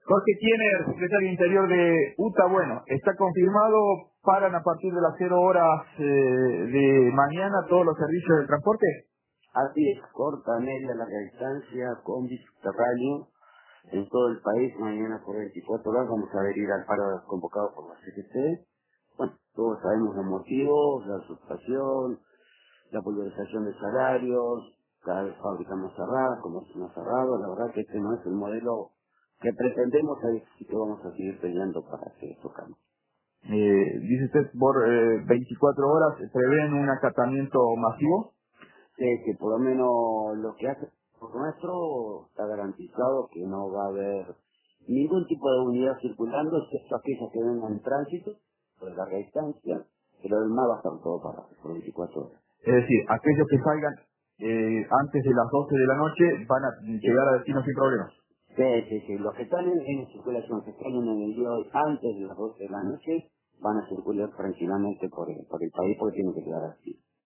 Jorge Kiener, secretario Interior de UTA, bueno, está confirmado, paran a partir de las 0 horas de mañana todos los servicios de transporte. Así es, corta, media, larga distancia, combi, subterráneo, en todo el país, mañana por 24 horas vamos a adherir al paro convocado por la CGT. Bueno, todos sabemos los motivos, la suspensión, la pulverización de salarios, cada vez fábricas más cerradas, comercio más cerrado. La verdad que este no es el modelo que pretendemos y que vamos a seguir peleando para que esto cambie. Dice usted, por 24 horas, ¿prevén un acatamiento masivo? Que por lo menos lo que hace por nuestro está garantizado que no va a haber ningún tipo de unidad circulando, excepto aquellas que vengan en tránsito, por larga distancia, pero además va a estar todo parado por 24 horas. Es decir, aquellos que salgan antes de las 12 de la noche van a llegar a destino sin problemas. Sí. Los que están en circulación, que están en el día de hoy antes de las 12 de la noche, van a circular tranquilamente por el país porque tienen que quedar así.